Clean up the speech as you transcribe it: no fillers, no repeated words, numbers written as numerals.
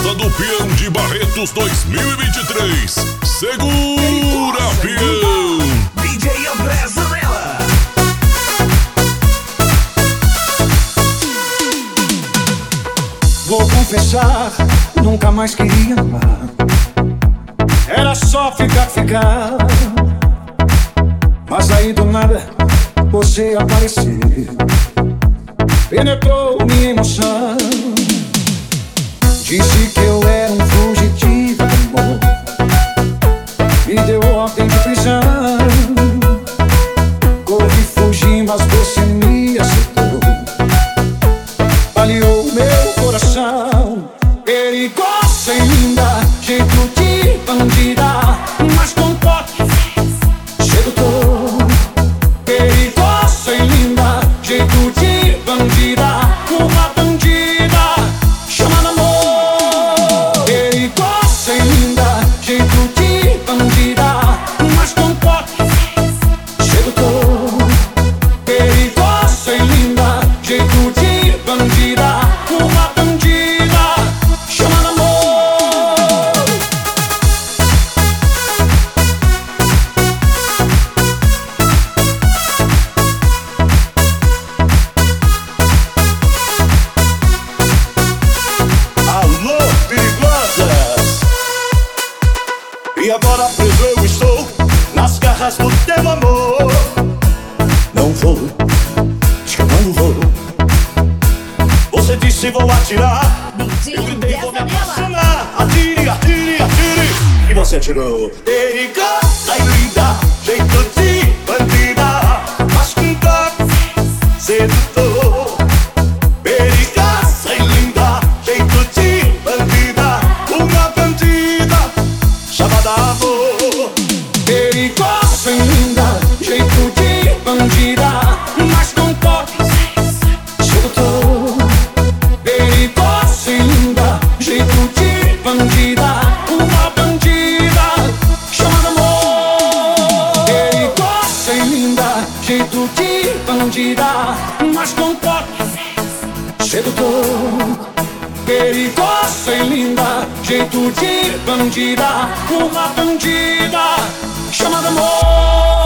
Festa do Peão de Barretos 2023. Segura, peão! DJ André Zanella. Vou confessar, nunca mais queria amar. Era só ficar. Mas aí do nada você apareceu, penetrou minha emoção. Disse que eu era um fugitivo, amor. Me deu ordem de prisão. Corri, fugi, mas você me aceitou. Baleou meu coração. Perigosa e linda, jeito de bandida, mas com toque sedutor. Perigosa e linda, jeito de bandida, uma bandida chamada amor. Perigosa e linda, jeito de bandida, mas com toque sedutor. Perigosa e linda, jeito de bandida, uma bandida chamada amor. Alô, perigosas! E agora preso eu estou nas garras do teu amor. Não vou, diz que eu não vou. Você disse vou atirar, eu gritei vou me apaixonar. Atire, atire, atire, e você atirou. Perigosa e linda, jeito de bandida, mas com toque sedutor. Perigosa e linda, jeito de bandida, uma bandida chamada amor. Perigosa e linda, jeito de bandida, mas com toque sedutor. Perigosa e linda, jeito de bandida, uma bandida chamada amor. Perigosa e linda, jeito de bandida, mas com toque sedutor. Perigosa e linda, jeito de bandida, uma bandida chamada amor.